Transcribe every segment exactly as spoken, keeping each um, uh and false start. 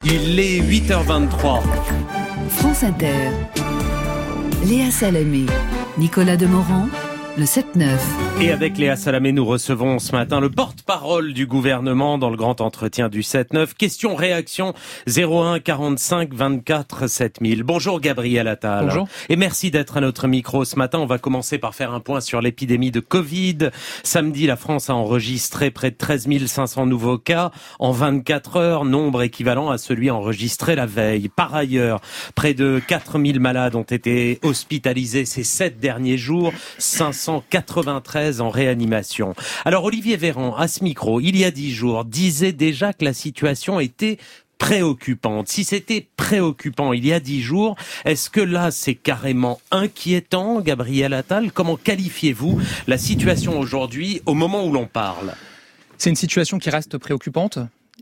Il est huit heures vingt-trois. France Inter. Léa Salamé, Nicolas Demorand, le sept neuf. Et avec Léa Salamé, nous recevons ce matin le porte-parole du gouvernement dans le grand entretien du sept neuf. Question réaction zéro un quarante-cinq vingt-quatre sept mille. Bonjour Gabriel Attal. Bonjour. Et merci d'être à notre micro ce matin. On va commencer par faire un point sur l'épidémie de Covid. Samedi, la France a enregistré près de treize mille cinq cents nouveaux cas en vingt-quatre heures, nombre équivalent à celui enregistré la veille. Par ailleurs, près de quatre mille malades ont été hospitalisés ces sept derniers jours, cinq cent quatre-vingt-treize en réanimation. Alors Olivier Véran, à ce micro, il y a dix jours, disait déjà que la situation était préoccupante. Si c'était préoccupant il y a dix jours, est-ce que là c'est carrément inquiétant, Gabriel Attal? Comment qualifiez-vous la situation aujourd'hui au moment où l'on parle? C'est une situation qui reste préoccupante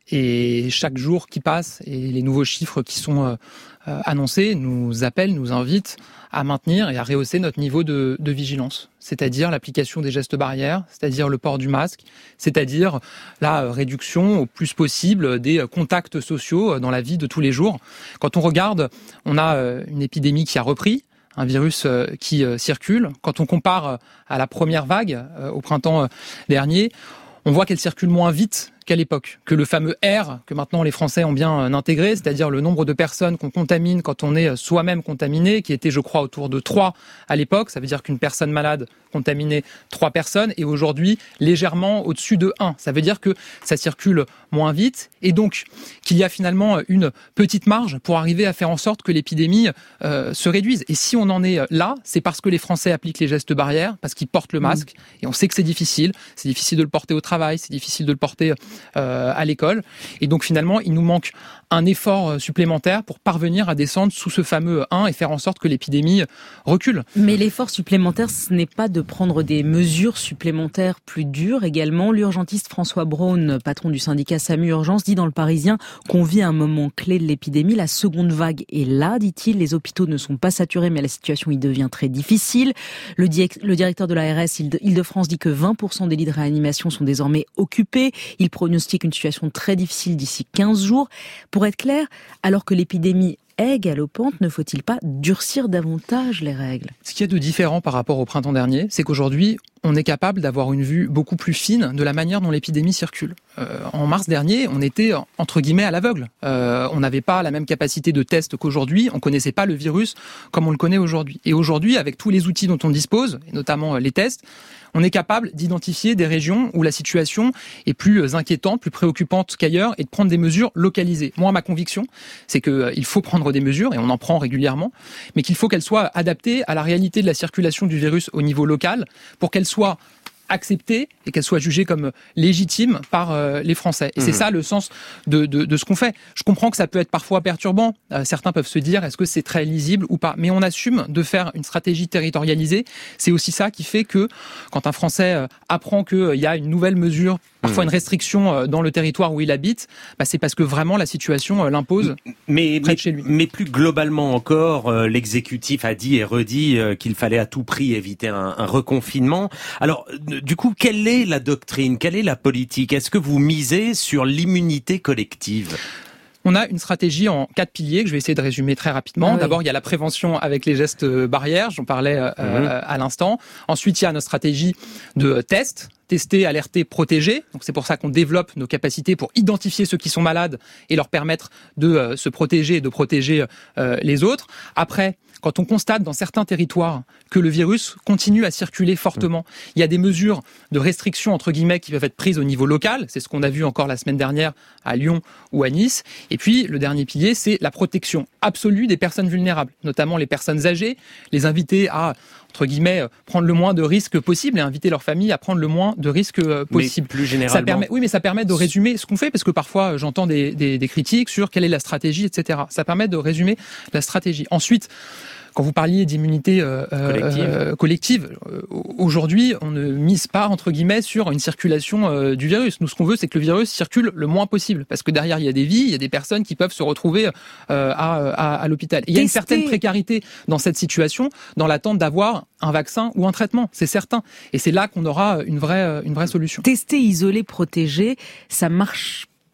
et chaque jour qui passe et les nouveaux chiffres qui sont euh, annoncés nous appellent, nous invitent à maintenir et à rehausser notre niveau de, de vigilance, c'est-à-dire l'application des gestes barrières, c'est-à-dire le port du masque, c'est-à-dire la réduction au plus possible des contacts sociaux dans la vie de tous les jours. Quand on regarde, on a une épidémie qui a repris, un virus qui circule. Quand on compare à la première vague au printemps dernier, on voit qu'elle circule moins vite qu'à l'époque, que le fameux R que maintenant les Français ont bien intégré, c'est-à-dire le nombre de personnes qu'on contamine quand on est soi-même contaminé, qui était je crois autour de trois à l'époque, ça veut dire qu'une personne malade contaminait trois personnes, et aujourd'hui légèrement au-dessus de un. Ça veut dire que ça circule moins vite, et donc qu'il y a finalement une petite marge pour arriver à faire en sorte que l'épidémie euh, se réduise. Et si on en est là, c'est parce que les Français appliquent les gestes barrières, parce qu'ils portent le masque, mmh. et on sait que c'est difficile, c'est difficile de le porter au travail, c'est difficile de le porter Euh, à l'école. Et donc finalement, il nous manque un effort supplémentaire pour parvenir à descendre sous ce fameux un et faire en sorte que l'épidémie recule. Mais l'effort supplémentaire, ce n'est pas de prendre des mesures supplémentaires plus dures également. L'urgentiste François Braun, patron du syndicat SAMU Urgence, dit dans Le Parisien qu'on vit un moment clé de l'épidémie. La seconde vague est là, dit-il. Les hôpitaux ne sont pas saturés, mais la situation y devient très difficile. Le, di- le directeur de l'A R S Île-de-France dit que vingt pour cent des lits de réanimation sont désormais occupés. Il pronostique une situation très difficile d'ici quinze jours. Pour être clair, alors que l'épidémie est galopante, ne faut-il pas durcir davantage les règles? Ce qu'il y a de différent par rapport au printemps dernier, c'est qu'aujourd'hui, on est capable d'avoir une vue beaucoup plus fine de la manière dont l'épidémie circule. Euh, en mars dernier, on était entre guillemets à l'aveugle. Euh, on n'avait pas la même capacité de test qu'aujourd'hui, on connaissait pas le virus comme on le connaît aujourd'hui. Et aujourd'hui, avec tous les outils dont on dispose, et notamment les tests, on est capable d'identifier des régions où la situation est plus inquiétante, plus préoccupante qu'ailleurs, et de prendre des mesures localisées. Moi, ma conviction, c'est qu'il euh, faut prendre des mesures, et on en prend régulièrement, mais qu'il faut qu'elles soient adaptées à la réalité de la circulation du virus au niveau local, pour qu'elles soient acceptée et qu'elle soit jugée comme légitime par euh, les Français. Et mmh. c'est ça le sens de, de, de ce qu'on fait. Je comprends que ça peut être parfois perturbant. Euh, certains peuvent se dire, est-ce que c'est très lisible ou pas? Mais on assume de faire une stratégie territorialisée. C'est aussi ça qui fait que quand un Français euh, apprend qu'il euh, y a une nouvelle mesure, parfois mmh. une restriction euh, dans le territoire où il habite, bah, c'est parce que vraiment la situation euh, l'impose mais, près mais, de chez lui. Mais plus globalement encore, euh, l'exécutif a dit et redit euh, qu'il fallait à tout prix éviter un, un reconfinement. Alors, du coup, quelle est la doctrine? Quelle est la politique? Est-ce que vous misez sur l'immunité collective? On a une stratégie en quatre piliers que je vais essayer de résumer très rapidement. Ah oui. D'abord, il y a la prévention avec les gestes barrières, j'en parlais euh, mmh. à l'instant. Ensuite, il y a notre stratégie de test. Tester, alerter, protéger. Donc c'est pour ça qu'on développe nos capacités pour identifier ceux qui sont malades et leur permettre de euh, se protéger et de protéger euh, les autres. Après, quand on constate dans certains territoires que le virus continue à circuler fortement, mmh. il y a des mesures de restriction entre guillemets qui peuvent être prises au niveau local. C'est ce qu'on a vu encore la semaine dernière à Lyon ou à Nice. Et puis le dernier pilier, c'est la protection absolue des personnes vulnérables, notamment les personnes âgées, les inviter à entre guillemets, prendre le moins de risques possible et inviter leur famille à prendre le moins de risques possible. Mais plus généralement. Ça permet, oui, mais ça permet de résumer ce qu'on fait, parce que parfois j'entends des, des, des critiques sur quelle est la stratégie, et cetera. Ça permet de résumer la stratégie. Ensuite, quand vous parliez d'immunité euh, collective, euh, collective euh, aujourd'hui, on ne mise pas, entre guillemets, sur une circulation euh, du virus. Nous, ce qu'on veut, c'est que le virus circule le moins possible, parce que derrière, il y a des vies, il y a des personnes qui peuvent se retrouver euh, à, à, à l'hôpital. Et il y a une certaine précarité dans cette situation, dans l'attente d'avoir un vaccin ou un traitement, c'est certain. Et c'est là qu'on aura une vraie, une vraie solution. Tester, isoler, protéger, ça marche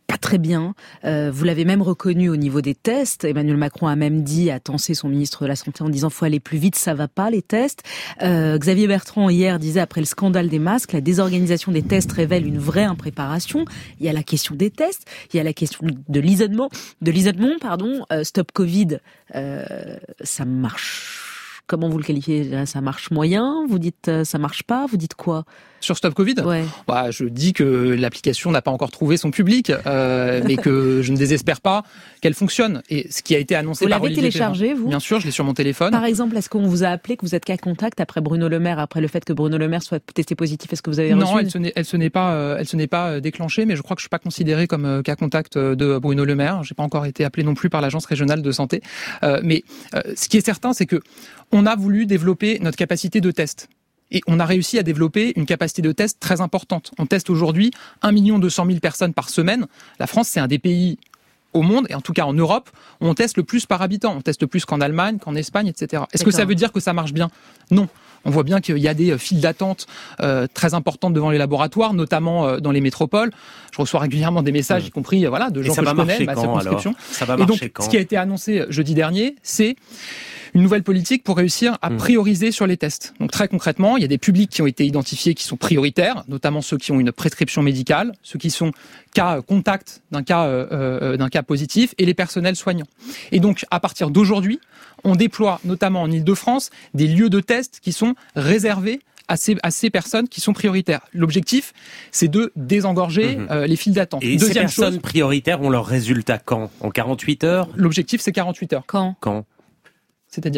pas très bien. Euh, vous l'avez même reconnu au niveau des tests. Emmanuel Macron a même dit, a tensé son ministre de la Santé en disant faut aller plus vite, ça va pas les tests. Euh, Xavier Bertrand hier disait après le scandale des masques, la désorganisation des tests révèle une vraie impréparation. Il y a la question des tests, il y a la question de l'isolement, de l'isolement, pardon. Euh, Stop Covid, euh, ça marche. Comment vous le qualifiez ? Ça marche moyen ? Vous dites euh, ça marche pas ? Vous dites quoi ? Sur Stop Covid ? Ouais. Bah, je dis que l'application n'a pas encore trouvé son public, euh, mais que je ne désespère pas qu'elle fonctionne. Et ce qui a été annoncé vous par Olivier Olivier téléchargé, Véran, vous ? Bien sûr, je l'ai sur mon téléphone. Par exemple, est-ce qu'on vous a appelé, que vous êtes cas contact après Bruno Le Maire, après le fait que Bruno Le Maire soit testé positif ? Est-ce que vous avez reçu ? Non, elle se n'est, elle se n'est pas, euh, elle se n'est pas déclenchée, mais je crois que je suis pas considéré comme euh, cas contact de Bruno Le Maire. J'ai pas encore été appelé non plus par l'agence régionale de santé. Euh, mais euh, ce qui est certain, c'est que on a voulu développer notre capacité de test. Et on a réussi à développer une capacité de test très importante. On teste aujourd'hui un million deux cent mille personnes par semaine. La France, c'est un des pays au monde, et en tout cas en Europe, où on teste le plus par habitant. On teste plus qu'en Allemagne, qu'en Espagne, et cetera. Est-ce D'accord. que ça veut dire que ça marche bien ? Non. On voit bien qu'il y a des files d'attente euh, très importantes devant les laboratoires, notamment euh, dans les métropoles. Je reçois régulièrement des messages, mmh. y compris euh, voilà, de gens que je connais, ma circonscription. Ça va marcher et donc, quand ? Ce qui a été annoncé jeudi dernier, c'est une nouvelle politique pour réussir à prioriser sur les tests. Donc très concrètement, il y a des publics qui ont été identifiés qui sont prioritaires, notamment ceux qui ont une prescription médicale, ceux qui sont cas contact d'un cas euh, euh, d'un cas positif et les personnels soignants. Et donc à partir d'aujourd'hui, on déploie notamment en Île-de-France des lieux de tests qui sont réservés à ces, à ces personnes qui sont prioritaires. L'objectif, c'est de désengorger mmh. euh, les files d'attente. Et Deuxième ces personnes chose, prioritaires ont leurs résultats quand ? En quarante-huit heures ? L'objectif, c'est quarante-huit heures. Quand ? Quand ? C'est-à-dire ?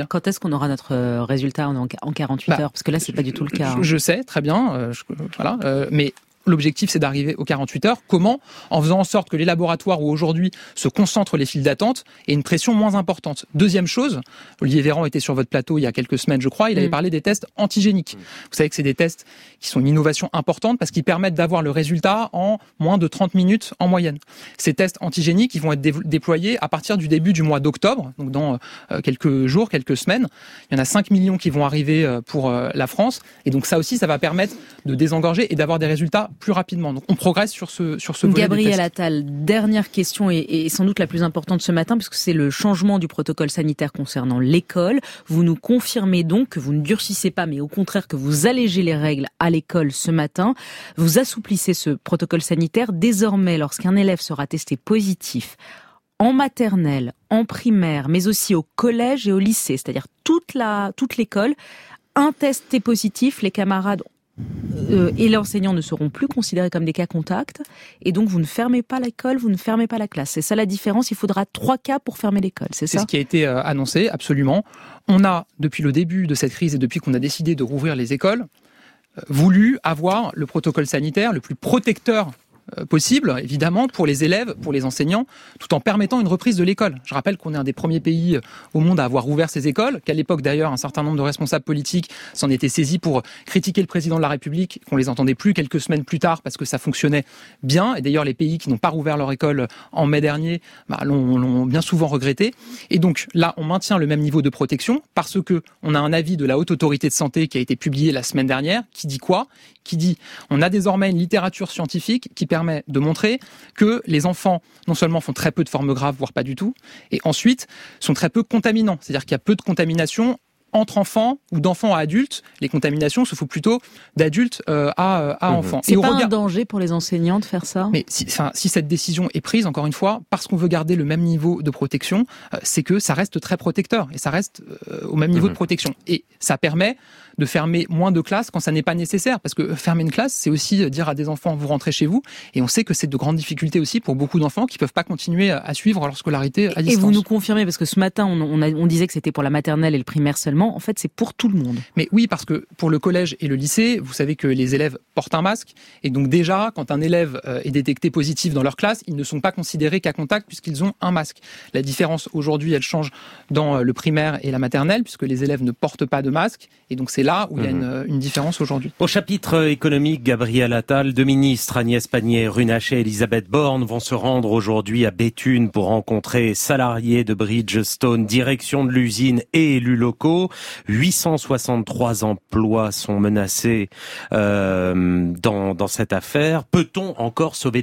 Quand est-ce qu'on aura notre résultat en quarante-huit bah, heures ? Parce que là, c'est pas du tout le cas. Je, je sais, très bien. Euh, je, voilà, euh, mais l'objectif, c'est d'arriver aux quarante-huit heures. Comment ? En faisant en sorte que les laboratoires où aujourd'hui se concentrent les files d'attente aient une pression moins importante. Deuxième chose, Olivier Véran était sur votre plateau il y a quelques semaines, je crois, il avait mmh. parlé des tests antigéniques. Mmh. Vous savez que c'est des tests qui sont une innovation importante parce qu'ils permettent d'avoir le résultat en moins de trente minutes en moyenne. Ces tests antigéniques, ils vont être dé- déployés à partir du début du mois d'octobre, donc dans euh, quelques jours, quelques semaines. Il y en a cinq millions qui vont arriver euh, pour euh, la France. Et donc ça aussi, ça va permettre de désengorger et d'avoir des résultats plus rapidement. Donc on progresse sur ce sur ce volet. Gabriel Attal, dernière question et, et sans doute la plus importante ce matin puisque c'est le changement du protocole sanitaire concernant l'école. Vous nous confirmez donc que vous ne durcissez pas, mais au contraire que vous allégez les règles à l'école ce matin. Vous assouplissez ce protocole sanitaire. Désormais, lorsqu'un élève sera testé positif en maternelle, en primaire, mais aussi au collège et au lycée, c'est-à-dire toute la toute l'école, un test est positif, les camarades Euh, et l'enseignant ne seront plus considérés comme des cas contacts, et donc vous ne fermez pas l'école, vous ne fermez pas la classe. C'est ça la différence, il faudra trois cas pour fermer l'école, c'est, c'est ça ? C'est ce qui a été euh, annoncé, absolument. On a, depuis le début de cette crise et depuis qu'on a décidé de rouvrir les écoles, euh, voulu avoir le protocole sanitaire le plus protecteur possible, évidemment, pour les élèves, pour les enseignants, tout en permettant une reprise de l'école. Je rappelle qu'on est un des premiers pays au monde à avoir rouvert ces écoles, qu'à l'époque d'ailleurs, un certain nombre de responsables politiques s'en étaient saisis pour critiquer le président de la République, qu'on les entendait plus quelques semaines plus tard parce que ça fonctionnait bien. Et d'ailleurs, les pays qui n'ont pas rouvert leur école en mai dernier bah, l'ont, l'ont bien souvent regretté. Et donc là, on maintient le même niveau de protection parce que on a un avis de la Haute Autorité de Santé qui a été publié la semaine dernière, qui dit quoi ? Qui dit on a désormais une littérature scientifique qui permet de montrer que les enfants, non seulement font très peu de formes graves, voire pas du tout, et ensuite sont très peu contaminants. C'est-à-dire qu'il y a peu de contamination entre enfants ou d'enfants à adultes. Les contaminations se font plutôt d'adultes euh, à, à mmh. enfants. C'est et pas regard... un danger pour les enseignants de faire ça ? Mais si, enfin, si cette décision est prise, encore une fois, parce qu'on veut garder le même niveau de protection, euh, c'est que ça reste très protecteur et ça reste euh, au même niveau mmh. de protection. Et ça permet de fermer moins de classes quand ça n'est pas nécessaire. Parce que fermer une classe, c'est aussi dire à des enfants, vous rentrez chez vous. Et on sait que c'est de grandes difficultés aussi pour beaucoup d'enfants qui ne peuvent pas continuer à suivre leur scolarité à distance. Et vous nous confirmez, parce que ce matin, on, on, a, on disait que c'était pour la maternelle et le primaire seulement. En fait, c'est pour tout le monde. Mais oui, parce que pour le collège et le lycée, vous savez que les élèves portent un masque. Et donc déjà, quand un élève est détecté positif dans leur classe, ils ne sont pas considérés cas contact puisqu'ils ont un masque. La différence aujourd'hui, elle change dans le primaire et la maternelle puisque les élèves ne portent pas de masque. Et donc c'est là où mmh. il y a une, une différence aujourd'hui. Au chapitre économique, Gabriel Attal, deux ministres, Agnès Pannier-Runacher et Elisabeth Borne, vont se rendre aujourd'hui à Béthune pour rencontrer salariés de Bridgestone, direction de l'usine et élus locaux. huit cent soixante-trois emplois sont menacés euh, dans, dans cette affaire. Peut-on encore sauver l'usine ?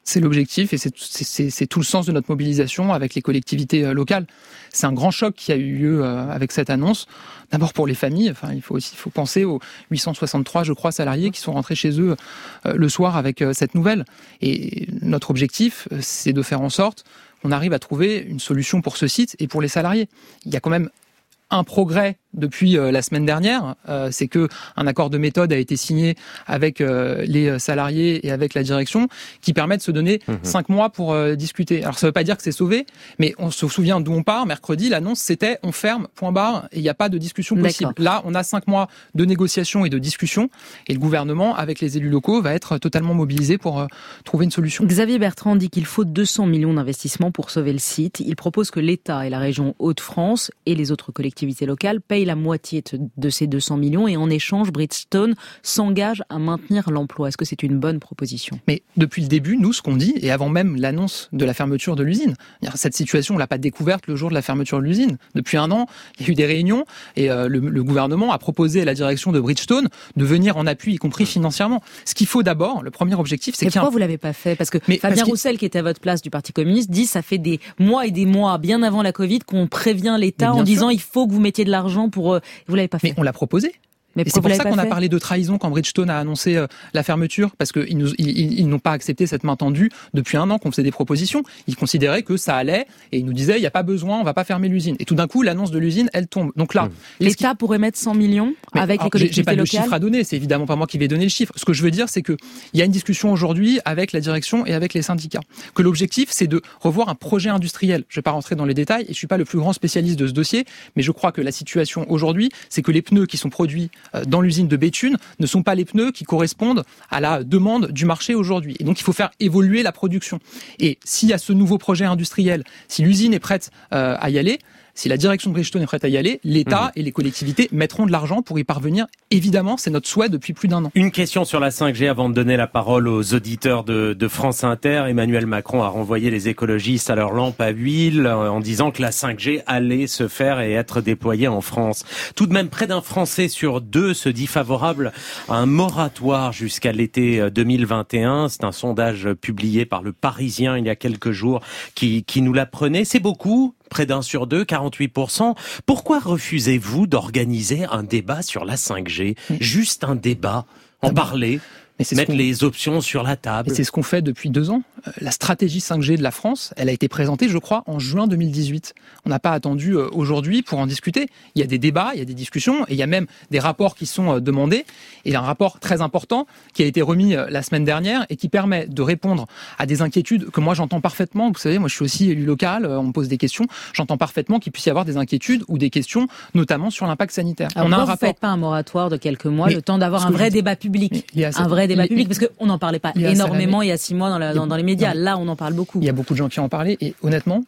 C'est l'objectif et c'est, c'est, c'est tout le sens de notre mobilisation avec les collectivités locales. C'est un grand choc qui a eu lieu avec cette annonce. D'abord pour les familles, enfin, il faut aussi il faut penser aux huit cent soixante-trois, je crois, salariés qui sont rentrés chez eux le soir avec cette nouvelle. Et notre objectif, c'est de faire en sorte qu'on arrive à trouver une solution pour ce site et pour les salariés. Il y a quand même un progrès depuis euh, la semaine dernière, euh, c'est que un accord de méthode a été signé avec euh, les salariés et avec la direction qui permet de se donner mmh. cinq mois pour euh, discuter. Alors ça veut pas dire que c'est sauvé, mais on se souvient d'où on part. Mercredi, l'annonce c'était on ferme, point barre, et il n'y a pas de discussion possible. D'accord. Là, on a cinq mois de négociation et de discussion, et le gouvernement, avec les élus locaux, va être totalement mobilisé pour euh, trouver une solution. Xavier Bertrand dit qu'il faut deux cents millions d'investissements pour sauver le site. Il propose que l'État et la région Hauts-de-France et les autres collectivités locales payent la moitié de ces deux cents millions et en échange, Bridgestone s'engage à maintenir l'emploi. Est-ce que c'est une bonne proposition ? Mais depuis le début, nous, ce qu'on dit, et avant même l'annonce de la fermeture de l'usine, cette situation, on l'a pas découverte le jour de la fermeture de l'usine. Depuis un an, il y a eu des réunions et euh, le, le gouvernement a proposé à la direction de Bridgestone de venir en appui, y compris financièrement. Ce qu'il faut d'abord, le premier objectif, c'est mais qu'il y a... pourquoi vous l'avez pas fait ? Parce que mais Fabien parce Roussel, qui était à votre place du Parti communiste, dit ça fait des mois et des mois, bien avant la Covid, qu'on prévient l'État en disant il faut que vous mettiez de l'argent pour... Euh, vous l'avez pas fait. Mais on l'a proposé. Mais et c'est pour ça qu'on a parlé de trahison quand Bridgestone a annoncé euh, la fermeture, parce qu'ils nous, ils, ils n'ont pas accepté cette main tendue depuis un an qu'on faisait des propositions. Ils considéraient que ça allait et ils nous disaient il n'y a pas besoin, on va pas fermer l'usine. Et tout d'un coup, l'annonce de l'usine, elle tombe. Donc là, mmh. l'État qui... pourrait mettre cent millions mais, avec alors, les collectivités j'ai, j'ai pas locales. J'ai pas de chiffre à donner. C'est évidemment pas moi qui vais donner le chiffre. Ce que je veux dire, c'est que il y a une discussion aujourd'hui avec la direction et avec les syndicats. Que l'objectif, c'est de revoir un projet industriel. Je vais pas rentrer dans les détails et je suis pas le plus grand spécialiste de ce dossier, mais je crois que la situation aujourd'hui, c'est que les pneus qui sont produits dans l'usine de Béthune ne sont pas les pneus qui correspondent à la demande du marché aujourd'hui. Et donc, il faut faire évoluer la production. Et s'il y a ce nouveau projet industriel, si l'usine est prête euh, à y aller, si la direction de Bridgestone est prête à y aller, l'État mmh. et les collectivités mettront de l'argent pour y parvenir. Évidemment, c'est notre souhait depuis plus d'un an. Une question sur la cinq G avant de donner la parole aux auditeurs de, de France Inter. Emmanuel Macron a renvoyé les écologistes à leur lampe à huile en disant que la cinq G allait se faire et être déployée en France. Tout de même, près d'un Français sur deux se dit favorable à un moratoire jusqu'à l'été deux mille vingt et un. C'est un sondage publié par Le Parisien il y a quelques jours qui, qui nous l'apprenait. C'est beaucoup. Près d'un sur deux, quarante-huit pour cent. Pourquoi refusez-vous d'organiser un débat sur la cinq G ? Juste un débat, en parler, mais c'est mettre les options sur la table. Et c'est ce qu'on fait depuis deux ans. La stratégie cinq G de la France, elle a été présentée, je crois, en juin deux mille dix-huit. On n'a pas attendu aujourd'hui pour en discuter. Il y a des débats, il y a des discussions, et il y a même des rapports qui sont demandés. Et il y a un rapport très important qui a été remis la semaine dernière et qui permet de répondre à des inquiétudes que moi j'entends parfaitement. Vous savez, moi je suis aussi élu local, on me pose des questions. J'entends parfaitement qu'il puisse y avoir des inquiétudes ou des questions, notamment sur l'impact sanitaire. Alors on a un vous rapport. ne faites pas un moratoire de quelques mois, mais le temps d'avoir un vrai débat public. Un vrai débat public, parce qu'on n'en parlait pas énormément il y a six mois dans, la, dans, dans les médias. Là, on en parle beaucoup. Il y a beaucoup de gens qui en parlaient et honnêtement,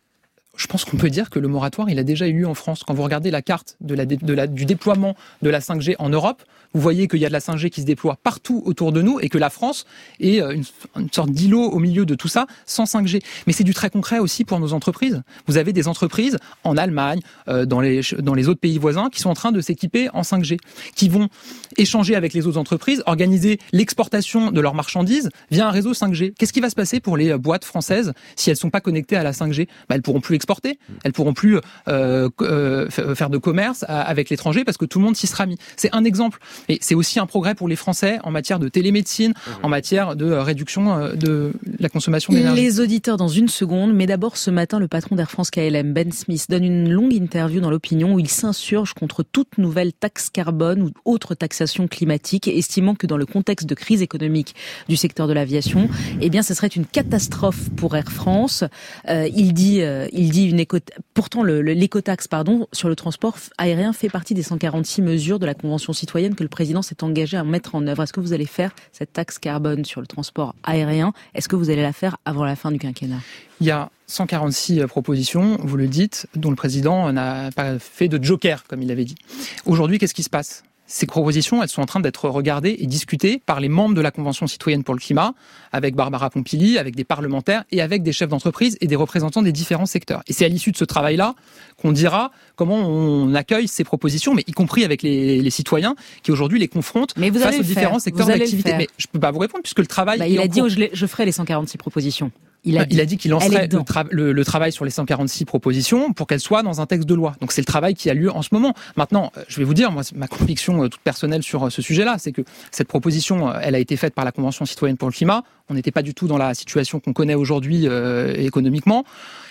je pense qu'on peut dire que le moratoire, il a déjà eu lieu en France. Quand vous regardez la carte de la, de la, du déploiement de la cinq G en Europe, vous voyez qu'il y a de la cinq G qui se déploie partout autour de nous et que la France est une, une sorte d'îlot au milieu de tout ça, sans cinq G. Mais c'est du très concret aussi pour nos entreprises. Vous avez des entreprises en Allemagne, euh, dans, les, dans les autres pays voisins, qui sont en train de s'équiper en cinq G, qui vont échanger avec les autres entreprises, organiser l'exportation de leurs marchandises via un réseau cinq G. Qu'est-ce qui va se passer pour les boîtes françaises si elles ne sont pas connectées à la cinq G ? Bah, elles pourront plus exporter, elles pourront plus euh, euh, faire de commerce avec l'étranger parce que tout le monde s'y sera mis. C'est un exemple. Et c'est aussi un progrès pour les Français en matière de télémédecine, mmh. en matière de réduction de la consommation d'énergie. Les auditeurs dans une seconde, mais d'abord ce matin, le patron d'Air France K L M, Ben Smith, donne une longue interview dans l'opinion où il s'insurge contre toute nouvelle taxe carbone ou autre taxation climatique, estimant que dans le contexte de crise économique du secteur de l'aviation, eh bien, ce serait une catastrophe pour Air France. Euh, il dit, euh, il dit une éco... pourtant le, le, l'écotaxe, pardon, sur le transport aérien fait partie des cent quarante-six mesures de la Convention citoyenne que le président s'est engagé à mettre en œuvre. Est-ce que vous allez faire cette taxe carbone sur le transport aérien ? Est-ce que vous allez la faire avant la fin du quinquennat ? Il y a cent quarante-six propositions, vous le dites, dont le président n'a pas fait de joker, comme il l'avait dit. Aujourd'hui, qu'est-ce qui se passe ? ces propositions, elles sont en train d'être regardées et discutées par les membres de la Convention citoyenne pour le climat, avec Barbara Pompili, avec des parlementaires et avec des chefs d'entreprise et des représentants des différents secteurs. Et c'est à l'issue de ce travail-là qu'on dira comment on accueille ces propositions, mais y compris avec les, les citoyens qui aujourd'hui les confrontent mais vous face aux faire. différents secteurs d'activité. Mais je peux pas vous répondre puisque le travail. Bah, il a dit, oh, je, les, je ferai les cent quarante-six propositions. Il a, il a dit qu'il lancerait le, tra- le, le travail sur les cent quarante-six propositions pour qu'elles soient dans un texte de loi. Donc c'est le travail qui a lieu en ce moment. Maintenant, je vais vous dire, moi, ma conviction toute personnelle sur ce sujet-là, c'est que cette proposition, elle a été faite par la Convention citoyenne pour le climat. On n'était pas du tout dans la situation qu'on connaît aujourd'hui euh, économiquement.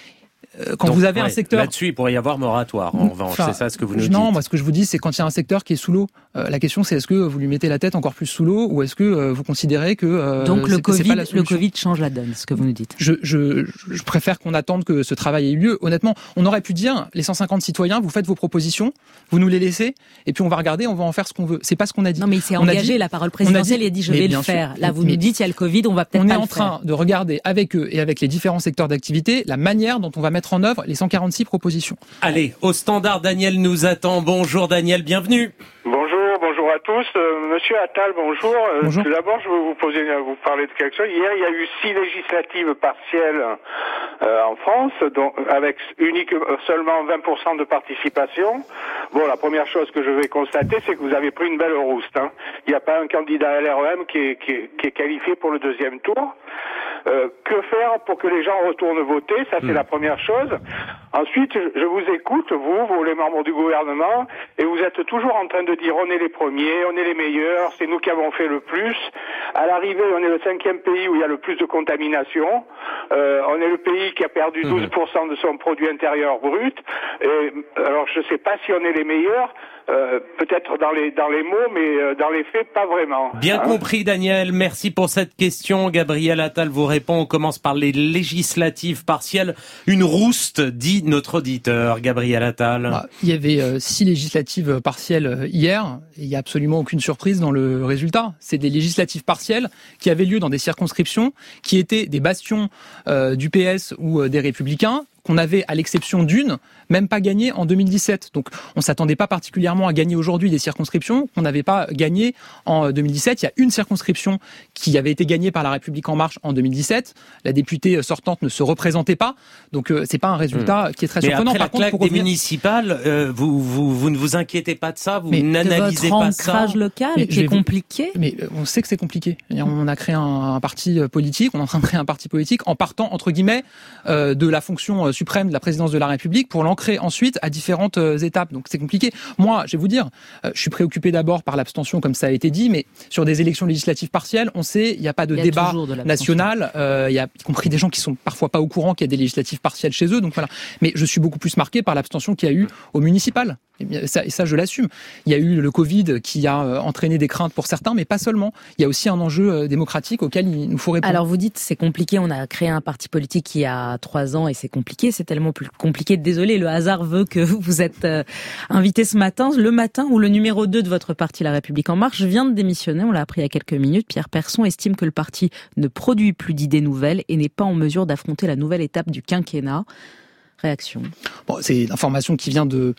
Quand Donc, vous avez ouais, un secteur... Là-dessus, il pourrait y avoir moratoire, en revanche. Enfin, c'est ça ce que vous nous non, dites. Non, moi, ce que je vous dis, c'est quand il y a un secteur qui est sous l'eau. Euh, la question, c'est est-ce que vous lui mettez la tête encore plus sous l'eau ou est-ce que euh, vous considérez que euh, Donc le c'est, Covid, c'est pas la solution. Le Covid change la donne, ce que vous nous dites. Je, je, je préfère qu'on attende que ce travail ait eu lieu. Honnêtement, on aurait pu dire, les cent cinquante citoyens, vous faites vos propositions, vous nous les laissez, et puis on va regarder, on va en faire ce qu'on veut. C'est pas ce qu'on a dit. Non, mais il s'est on engagé, dit, la parole présidentielle, il a dit je vais le faire. Là, vous nous dites, il y a le Covid, on va peut-être on pas est le en faire. train de regarder avec eux et avec les différents secteurs d'activité la manière dont on va mettre en œuvre les cent quarante-six propositions. Allez, au standard, Daniel nous attend. Bonjour Daniel, bienvenue. Bonjour, bonjour à tous. Euh, Monsieur Attal, bonjour. Euh, bonjour. Tout d'abord, je veux vous poser, vous parler de quelque chose. Hier, il y a eu six législatives partielles euh, en France, donc avec unique seulement vingt pour cent de participation. Bon, la première chose que je vais constater, c'est que vous avez pris une belle rouste. Hein. Il n'y a pas un candidat L R E M qui est, qui est, qui est qualifié pour le deuxième tour. Euh, que faire pour que les gens retournent voter? Ça, c'est mmh. la première chose. Ensuite, je vous écoute, vous, vous, les membres du gouvernement, et vous êtes toujours en train de dire on est les premiers, on est les meilleurs, c'est nous qui avons fait le plus. À l'arrivée, on est le cinquième pays où il y a le plus de contamination. Euh, on est le pays qui a perdu douze pour cent de son produit intérieur brut. Et, alors, je ne sais pas si on est les meilleurs. Euh, peut-être dans les dans les mots, mais euh, dans les faits, pas vraiment. Bien hein. compris, Daniel. Merci pour cette question. Gabriel Attal vous répond. On commence par les législatives partielles. Une rouste, dit notre auditeur, Gabriel Attal. Bah, il y avait euh, six législatives partielles hier. Et il n'y a absolument aucune surprise dans le résultat. C'est des législatives partielles qui avaient lieu dans des circonscriptions qui étaient des bastions euh, du P S ou euh, des Républicains, qu'on avait, à l'exception d'une, même pas gagné en deux mille dix-sept. Donc, on s'attendait pas particulièrement à gagner aujourd'hui des circonscriptions qu'on n'avait pas gagné en deux mille dix-sept. Il y a une circonscription qui avait été gagnée par La République En Marche en deux mille dix-sept. La députée sortante ne se représentait pas. Donc, euh, c'est pas un résultat mmh. qui est très Mais surprenant. Après par la contre, claque pour des revenir... municipales, euh, vous, vous, vous ne vous inquiétez pas de ça? Vous Mais n'analysez de votre pas ça? ancrage local mais qui est compliqué? Mais on sait que c'est compliqué. On a créé un, un parti politique, on est en train de créer un parti politique en partant, entre guillemets, euh, de la fonction suprême de la présidence de la République pour l'ancrer ensuite à différentes étapes. Donc c'est compliqué. Moi, je vais vous dire, euh, je suis préoccupé d'abord par l'abstention, comme ça a été dit, mais sur des élections législatives partielles, on sait, il n'y a pas de débat de national. Euh, il y a y compris des gens qui sont parfois pas au courant qu'il y a des législatives partielles chez eux. Donc voilà. Mais je suis beaucoup plus marqué par l'abstention qu'il y a eu au municipal. Et ça, et ça, je l'assume. Il y a eu le Covid qui a entraîné des craintes pour certains, mais pas seulement. Il y a aussi un enjeu démocratique auquel il nous faut répondre. Alors vous dites c'est compliqué, on a créé un parti politique il y a trois ans et c'est compliqué, c'est tellement plus compliqué. Désolé, le hasard veut que vous êtes euh, invité ce matin, le matin où le numéro deux de votre parti, La République En Marche, vient de démissionner, on l'a appris il y a quelques minutes. Pierre Persson estime que le parti ne produit plus d'idées nouvelles et n'est pas en mesure d'affronter la nouvelle étape du quinquennat. Réaction. Bon, c'est l'information qui vient de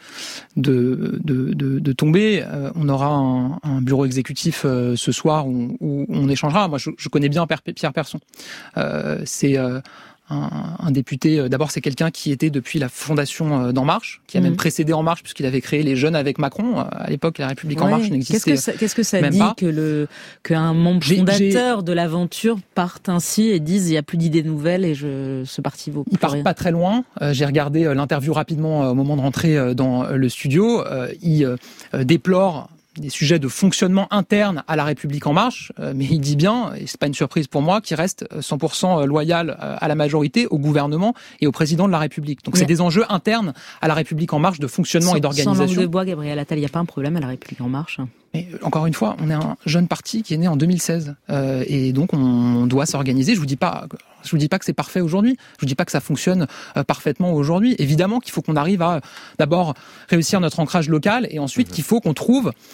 de de de, de tomber. Euh, on aura un, un bureau exécutif euh, ce soir où, où on échangera. Moi, je, je connais bien Pierre Persson. Euh, c'est euh, Un, un député, d'abord c'est quelqu'un qui était depuis la fondation d'En Marche, qui a mmh. même précédé En Marche puisqu'il avait créé les Jeunes avec Macron. À l'époque, La République ouais. En Marche n'existait qu'est-ce que ça, qu'est-ce que ça même dit pas. que le qu'un membre j'ai, fondateur j'ai... de l'aventure parte ainsi et dise il n'y a plus d'idées nouvelles et je, ce parti vaut plus Il part rien. Pas très loin. Euh, j'ai regardé euh, l'interview rapidement euh, au moment de rentrer euh, dans le studio. Euh, il euh, déplore des sujets de fonctionnement interne à La République En Marche, euh, mais il dit bien, et c'est pas une surprise pour moi, qu'il reste cent pour cent loyal à la majorité, au gouvernement et au président de la République. Donc mais c'est des enjeux internes à La République En Marche de fonctionnement sans, et d'organisation. Sans langue de bois, Gabriel Attal, il n'y a pas un problème à La République En Marche? Mais encore une fois, on est un jeune parti qui est né en deux mille seize euh, et donc on doit s'organiser. Je vous dis pas, je vous dis pas que c'est parfait aujourd'hui. Je vous dis pas que ça fonctionne euh, parfaitement aujourd'hui. Évidemment qu'il faut qu'on arrive à d'abord réussir notre ancrage local et ensuite mmh. qu'il faut qu'on trouve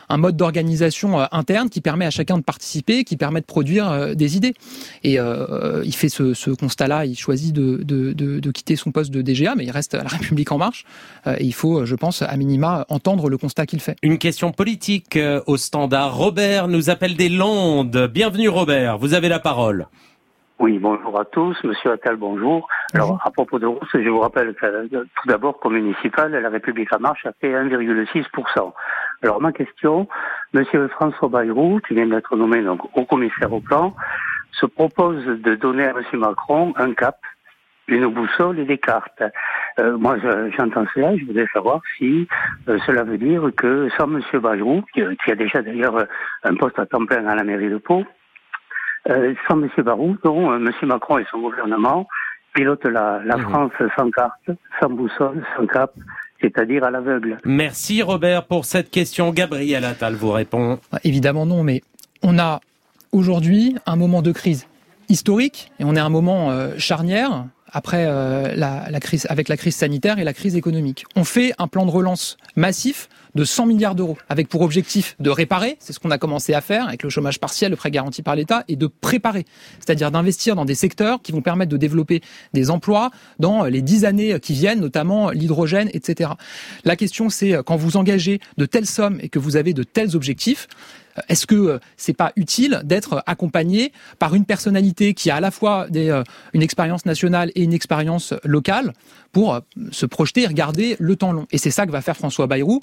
un mode d'organisation euh, interne qui permet à chacun de participer, qui permet de produire euh, des idées. Et euh, il fait ce, ce constat-là, il choisit de, de, de, de quitter son poste de D G A, mais il reste à La République En Marche. Euh, et il faut, je pense, à minima, entendre le constat qu'il fait. Une question politique euh, au standard. Robert nous appelle des Landes. Bienvenue Robert, vous avez la parole. Oui, bonjour à tous. Monsieur Attal, bonjour. Alors, bonjour. À propos de Rousse, je vous rappelle que tout d'abord, comme municipal, La République En Marche a fait un virgule six pour cent. Alors, ma question, Monsieur François Bayrou, qui vient d'être nommé donc au commissaire au plan, se propose de donner à Monsieur Macron un cap, une boussole et des cartes. Euh, moi, je, j'entends cela, je voudrais savoir si euh, cela veut dire que sans Monsieur Bayrou, qui, qui a déjà d'ailleurs un poste à temps plein à la mairie de Pau, Euh, sans M. Bayrou, dont euh, M. Macron et son gouvernement pilotent la, la mmh. France sans carte, sans boussole, sans cap, c'est-à-dire à l'aveugle. Merci Robert pour cette question. Gabriel Attal vous répond. Évidemment non, mais on a aujourd'hui un moment de crise historique et on est à un moment euh, charnière après euh, la, la crise, avec la crise sanitaire et la crise économique. On fait un plan de relance massif de cent milliards d'euros, avec pour objectif de réparer, c'est ce qu'on a commencé à faire avec le chômage partiel, le prêt garanti par l'État, et de préparer, c'est-à-dire d'investir dans des secteurs qui vont permettre de développer des emplois dans les dix années qui viennent, notamment l'hydrogène, et cetera. La question, c'est quand vous engagez de telles sommes et que vous avez de tels objectifs, est-ce que c'est pas utile d'être accompagné par une personnalité qui a à la fois des, euh, une expérience nationale et une expérience locale pour se projeter et regarder le temps long? Et c'est ça que va faire François Bayrou.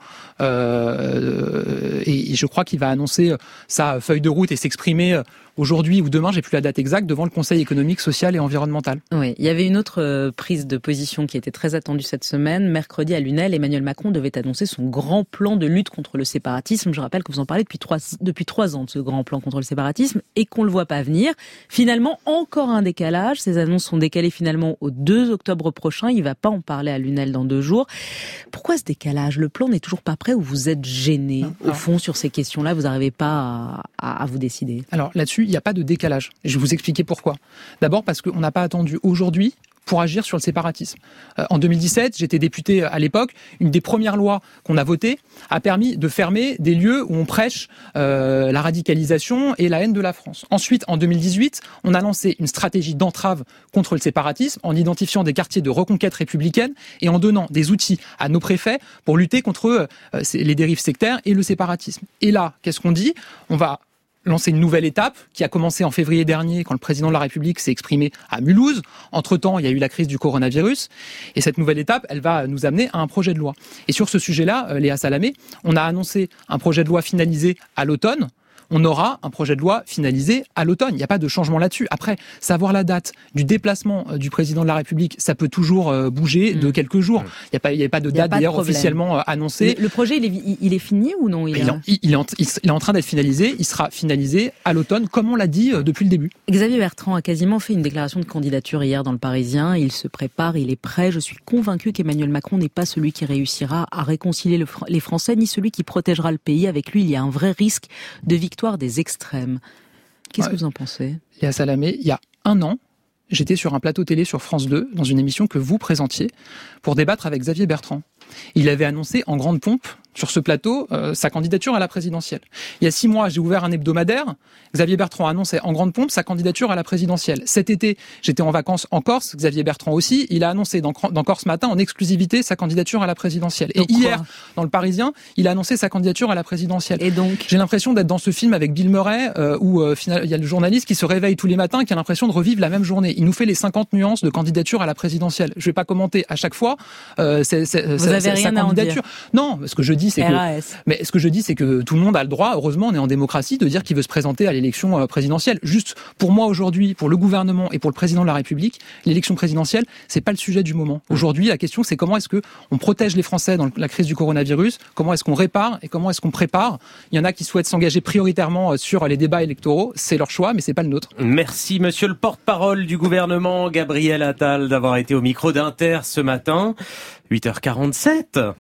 Euh, et, et je crois qu'il va annoncer sa feuille de route et s'exprimer aujourd'hui ou demain, j'ai plus la date exacte, devant le Conseil économique, social et environnemental. Oui, il y avait une autre prise de position qui était très attendue cette semaine. Mercredi à Lunel, Emmanuel Macron devait annoncer son grand plan de lutte contre le séparatisme. Je rappelle que vous en parlez depuis trois, depuis trois ans de ce grand plan contre le séparatisme et qu'on ne le voit pas venir. Finalement, encore un décalage. Ces annonces sont décalées finalement au deux octobre prochain. Il ne va pas en parler à Lunel dans deux jours. Pourquoi ce décalage? Le plan n'est toujours pas prêt ou vous êtes gêné? Non, au fond, sur ces questions-là, vous n'arrivez pas à, à, à vous décider? Alors là-dessus, il n'y a pas de décalage. Je vais vous expliquer pourquoi. D'abord parce qu'on n'a pas attendu aujourd'hui pour agir sur le séparatisme. Euh, en deux mille dix-sept, j'étais député à l'époque. Une des premières lois qu'on a votées a permis de fermer des lieux où on prêche euh, la radicalisation et la haine de la France. Ensuite, en deux mille dix-huit, on a lancé une stratégie d'entrave contre le séparatisme en identifiant des quartiers de reconquête républicaine et en donnant des outils à nos préfets pour lutter contre euh, les dérives sectaires et le séparatisme. Et là, qu'est-ce qu'on dit? On va lancer une nouvelle étape qui a commencé en février dernier quand le président de la République s'est exprimé à Mulhouse. Entre-temps, il y a eu la crise du coronavirus. Et cette nouvelle étape, elle va nous amener à un projet de loi. Et sur ce sujet-là, Léa Salamé, on a annoncé un projet de loi finalisé à l'automne. On aura un projet de loi finalisé à l'automne. Il n'y a pas de changement là-dessus. Après, savoir la date du déplacement du président de la République, ça peut toujours bouger mmh. de quelques jours. Il n'y a pas, il n'y a pas de date d'ailleurs officiellement annoncée. Le, le projet, il est, il est fini ou non? il, il, a... il, il, est en, il est en train d'être finalisé. Il sera finalisé à l'automne, comme on l'a dit depuis le début. Xavier Bertrand a quasiment fait une déclaration de candidature hier dans le Parisien. Il se prépare, il est prêt. Je suis convaincu qu'Emmanuel Macron n'est pas celui qui réussira à réconcilier le, les Français, ni celui qui protégera le pays. Avec lui, il y a un vrai risque de victoire des extrêmes. Qu'est-ce ouais. que vous en pensez? Léa Salamé, il y a un an, j'étais sur un plateau télé sur France deux, dans une émission que vous présentiez, pour débattre avec Xavier Bertrand. Il avait annoncé en grande pompe, sur ce plateau, euh, sa candidature à la présidentielle. Il y a six mois, j'ai ouvert un hebdomadaire. Xavier Bertrand annonçait en grande pompe sa candidature à la présidentielle. Cet été, j'étais en vacances en Corse, Xavier Bertrand aussi. Il a annoncé dans, dans Corse Matin, en exclusivité, sa candidature à la présidentielle. Et donc, hier, quoi dans le Parisien, il a annoncé sa candidature à la présidentielle. Et donc j'ai l'impression d'être dans ce film avec Bill Murray, euh, où euh, final, il y a le journaliste qui se réveille tous les matins, qui a l'impression de revivre la même journée. Il nous fait les cinquante nuances de candidature à la présidentielle. Je vais pas commenter à chaque fois euh, c'est, c'est, Vous c'est, avez c'est, rien sa à candidature. En dire. Non, ce que je dis, c'est R A S. que... Mais ce que je dis, c'est que tout le monde a le droit, heureusement, on est en démocratie, de dire qu'il veut se présenter à l'élection présidentielle. Juste, pour moi, aujourd'hui, pour le gouvernement et pour le président de la République, l'élection présidentielle, c'est pas le sujet du moment. Aujourd'hui, la question, c'est comment est-ce que on protège les Français dans la crise du coronavirus, comment est-ce qu'on répare et comment est-ce qu'on prépare. Il y en a qui souhaitent s'engager prioritairement sur les débats électoraux, c'est leur choix, mais c'est pas le nôtre. Merci, monsieur le porte-parole du gouvernement, Gabriel Attal, d'avoir été au micro d'Inter ce matin. huit heures quarante-sept.